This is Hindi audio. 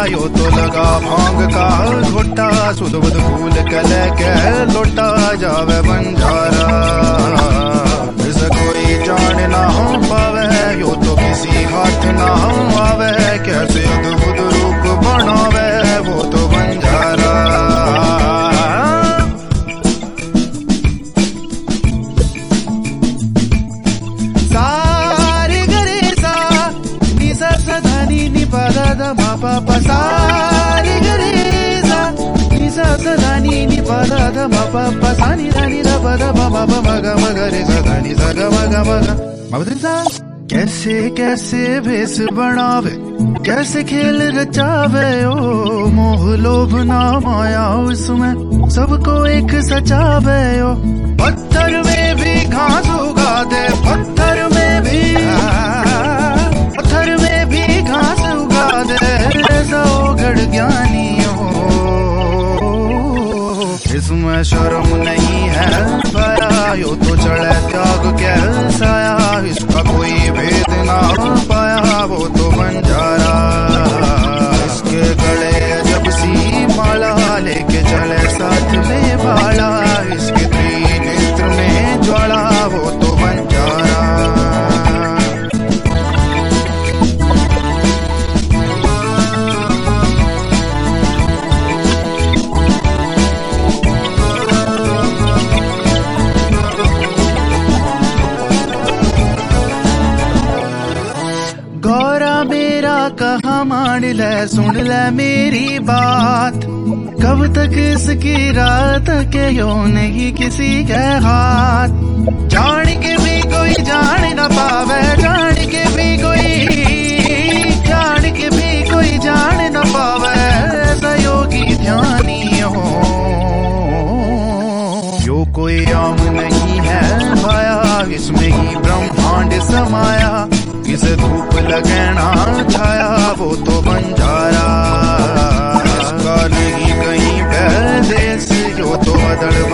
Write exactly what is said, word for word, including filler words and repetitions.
यो तो लगा भांग का घोटा, सुध बुध फूल कले के लोटा जावे बंजारा। इसे कोई जान ना पावे, यो तो किसी हाथ ना आवे, कैसे अद्भुत रूप बनावे वो तो बंजारा। सारे गरे सा नि सा सा धा नि नि पा धा धा मा पा पा, सारे गरे सा नि सा सा धा नि नि पा धा धा मा पा पा, सा नि धा नि धा पा धा पा मा पा मा गा मा गा रे सा धा नि सा गा मा गा मा गा मा बदल सा। कैसे कैसे भेस बनावे, कैसे खेल रचावे, ओ मोह लोभ ना माया उसमें सबको एक सचावे। ओ पत्थर में भी घास उगा दे, पत्थर में भी पत्थर में भी घास उगा दे, ऐसा ओघड़ ज्ञानी हो। इसमें शर्म नहीं है पाया, यो तो चढ़े त्याग के साया, इसका कोई भेद ना पाया वो तो बंजारा। इसके गले जब सी माला लेके चले साथ में बाला, इसके त्रिनेत्र में ज्वाला वो तो बंजारा। गौरा मेरा कहा मान ले, सुन ले मेरी बात, कब तक इसकी रात के यो नहीं किसी के हाथ। जान के भी कोई जान न पावे, जान के भी कोई जान के भी कोई जान न पावे, ऐसा योगी ध्यानी हो। यो कोई आम नहीं है माया, इसमें ही ब्रह्मांड समाया, किसे धूप लगना छाया वो तो बंजारा। इसका नहीं कहीं परदेश, जो तो अदड़